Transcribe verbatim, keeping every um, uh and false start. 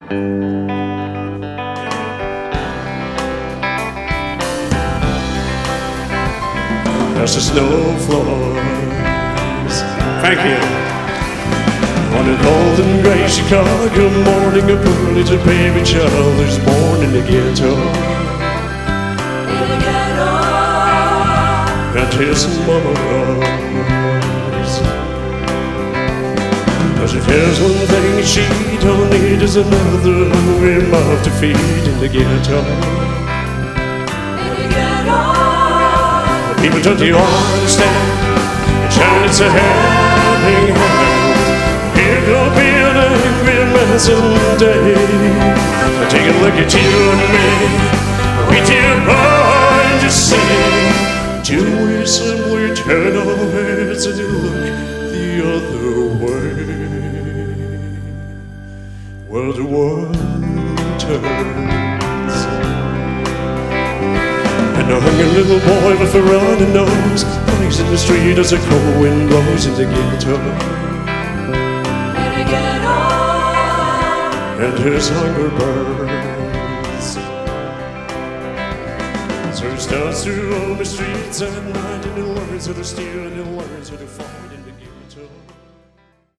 As the snow falls. Thank you. On a cold and gray Chicago morning, a poor little baby child is born in the ghetto. In the ghetto. And his mama cries. Cause if there's one thing she don't need is another hungry mouth to feed in the ghetto. In the ghetto. People don't you understand? Child, it's a helping hand. Here go being an angry man someday. Take a look at you and me. We dear boy, just say, do we simply turn our heads and look the other way? Well, the world turns. And a hungry little boy with a runny nose plays in the street as a cold wind blows in the ghetto. In the ghetto. And his hunger burns. So he starts through all the streets at night, and he learns how to steal and he learns how to fight.